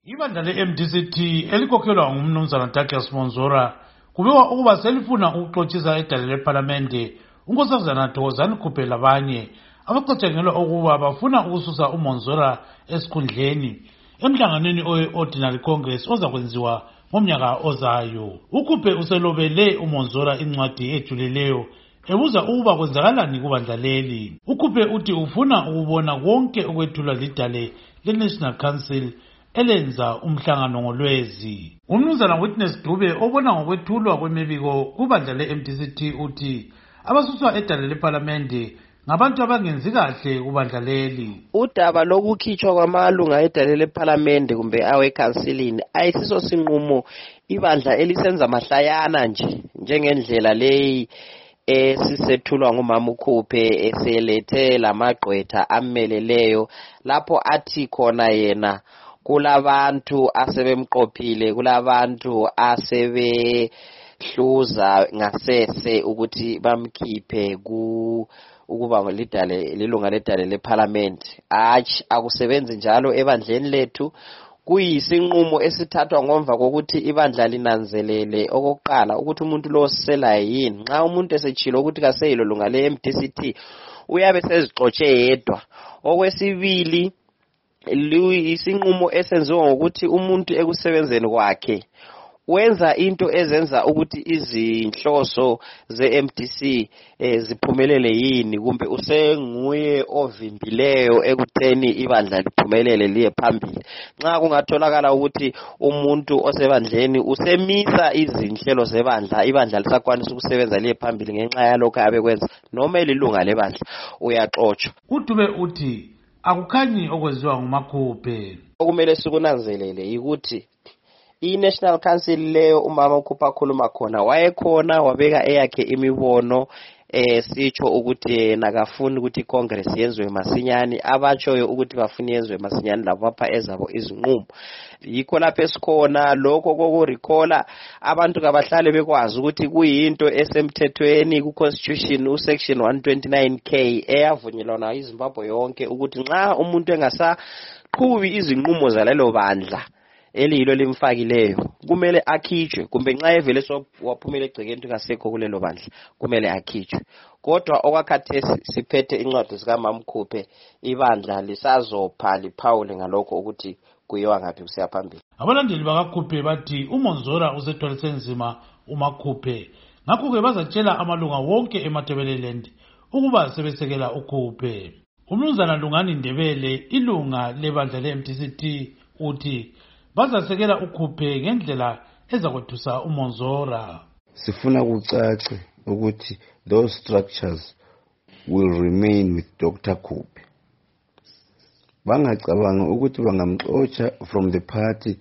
Ibandla le-MDCT elikhokhelwa ngumnumzana Douglas Monzora kubikwa ukuba selifuna ukuxotshisa edale lephalamende unkosazana Thokozani Khuphe labanye abacatshangelwa ukuba bafuna ukususa uMonzora esikhundleni emhlanganweni owe-Ordinary Congress ozakwenziwa ngomnyaka ozayo. uKhuphe uselobele uMonzora incwadi ejulileyo ebuza ukuba kwenzakalani kubandla leli. uKhuphe uthi ufuna ukubona konke okwethulwa lidale le-National Council elenza umhlangano ngoLwezi. Umnumzana Witness Dube obona ngokwethulwa kwemibiko kubandla le-MDCT uthi abasuswa edale lephalamende ngabantu abangenzi kahle kubandla leli. Udaba lokukhitshwa kwamalunga edale lephalamende kumbe awekansilini ayisiso sinqumo ibandla elisenza mahlayana njengendlela leyi esisethulwa ngumama uKhuphe eselethe lamagqwetha ameleleyo lapho athi khona yena kulabantu asebemqophile, kulabantu asebehluza ngasese ukuthi bamkhiphe ukuba lilunga ledale lephalamende. Akusebenzi njalo ebandleni lethu. Kuyisinqumo esithathwa ngomva kokuthi ibandla linanzelele okokuqala ukuthi umuntu lo siselayo yini. Nxa umuntu esetshilo ukuthi kaseyilo lunga le-MDCT uyabe sezixotshe yedwa. Okwesibili, isinqumo esenziwa ngokuthi umuntu ekusebenzeni kwakhe wenza into ezenza ukuthi izinhloso ze-MDC ziphumelele yini, kumbe usenguye ovimbileyo ekutheni ibandla liphumelele liye phambili. Nxa kungatholakala ukuthi umuntu osebandleni usemisa izinhlelo zebandla, ibandla lisakwanisa ukusebenza liye phambili ngenxa yalokho abekwenza noma elilunga lebandla, uyaxotshwa. uDube uthi akukhanyi okwenziwa ngumaKhuphe. Okumele sikunanzelele yikuthi i-National Council leyo umama uKhuphe akhuluma khona wayekhona wabeka eyakhe imibono sitsho ukuthi yena akafuni ukuthi iCongress yenziwe masinyane, abatshoyo ukuthi bafuna yenziwe masinyane labo bapha ezabo izinqumo. Yikho lapho esikhona lokho kokurecalla abantu kabahlale bekwazi ukuthi kuyinto esemthethweni ku-Constitution uSection 129K eyavunyelwana iZimbabwe yonke ukuthi nxa umuntu engasaqhubi izinqumo zalelo bandla eliyilo limfakileyo kumele akhitshwe, kumbe nxa evele waphumela egcekeni ngasekho kulelo bandla kumele akhitshwe. Kodwa okwakhathesi siphethe incwadi zikaMama uKhuphe, ibandla lisazopha liphawule ngalokho ukuthi kuyiwa ngaphi kusiya phambili. Abalandeli bakaKhuphe bathi uMonzora usethwalise nzima umaKhuphe, ngakho-ke bazatshela amalunga wonke eMatabeleland ukuba sebesekela uKhuphe. Umnumzana Lungani Ndebele, ilunga lebandla le-MDCT, uthi bazasekela uKhuphe ngendlela ezakwethusa uMonzora. Sifuna kucace ukuthi those structures will remain with Dr. Khuphe. Bangacabanga ukuthi bangamxotsha from the party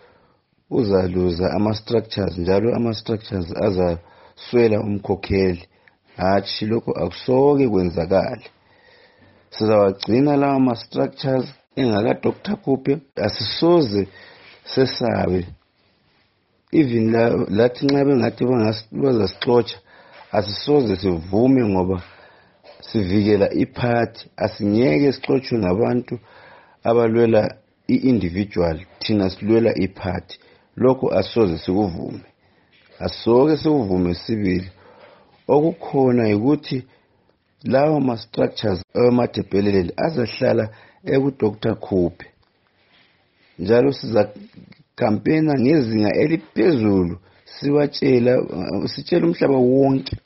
uzaluza ama-structures, njalo ama-structures azaswela umkhokheli. Hatshi, lokho akusoke kwenzakala. Sizawagcina lawa ama-structures engaka Dr. Khuphe. Asisoze sesabe even lathi nxa bengathi bazasixotsha asisoze sivume ngoba sivikela iphathi. Asingeke sixotshwe ngabantu abalwela i-individual, thina silwela iphathi. Lokho asoze sikuvume, asoke sikuvume sibili. Okukhona ukuthi lawo ma-structures emathebheleleni azahlala eku-Dr. Khuphe, njalo siza campaigna ngezinga eliphezulu sitshela umhlaba wonke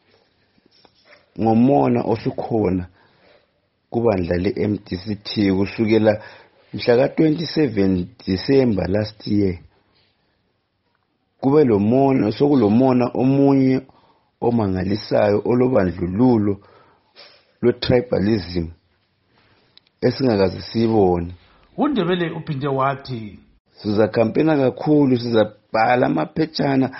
ngomona osukhona kubandla le-MDCT kusukela mhla ka-27 December last year. Kube lomona, sokulomona omunye omangalisayo olobandlululo lwe-tribalism esingakaze siyibone. uNdebele uphinde wathi siza campaigna kakhulu, sizabhala amaphetshana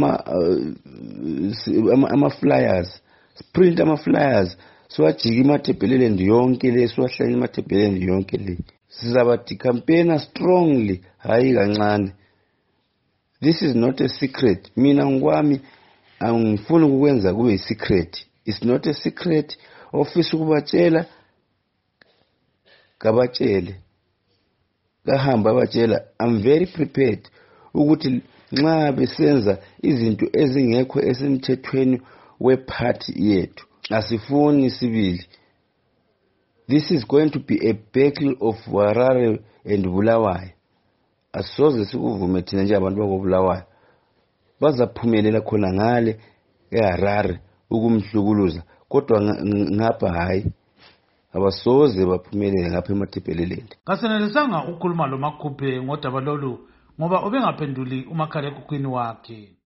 ama-flyers, print ama-flyers, siwajika iMatabeleland yonke le, siwahlala iMatabeleland yonke le. Sizabadi campaigna strongly, hayi kancane. This is not a secret. Mina ngokwami angifuni ukwenza kube secret. It's not a secret. Office ukubatshela kabatshele. kahamba abatshela I'm very prepared ukuthi nxa besenza izinto ezingekho esemthethweni wephathi yethu asifuni sibili. This is going to be a battle of Harare and Bulawayo. Asoze sikuvume thina nje abantu bakobulawayo bazaphumelela khona ngale eHarare ukumhlukuluza kodwa ngapha hayi abasoze baphumelele ngapha eMatabeleland. Kasenelisanga ukukhuluma lo Makhuphe ngodaba lolu ngoba ubengaphenduli umakhalekhukhwini wakhe.